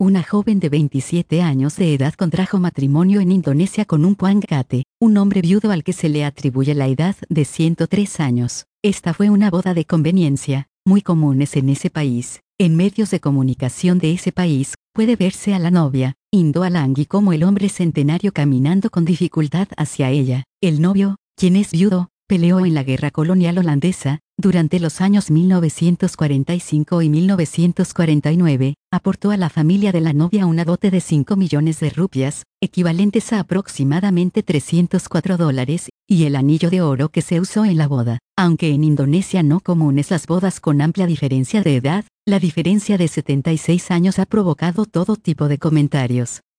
Una joven de 27 años de edad contrajo matrimonio en Indonesia con un Puangkate, un hombre viudo al que se le atribuye la edad de 103 años. Esta fue una boda de conveniencia, muy comunes en ese país. En medios de comunicación de ese país, puede verse a la novia, Indo Alangi, como el hombre centenario caminando con dificultad hacia ella. El novio, quien es viudo, peleó en la guerra colonial holandesa, durante los años 1945 y 1949, aportó a la familia de la novia una dote de 5 millones de rupias, equivalentes a aproximadamente $304, y el anillo de oro que se usó en la boda. Aunque en Indonesia no comunes las bodas con amplia diferencia de edad, la diferencia de 76 años ha provocado todo tipo de comentarios.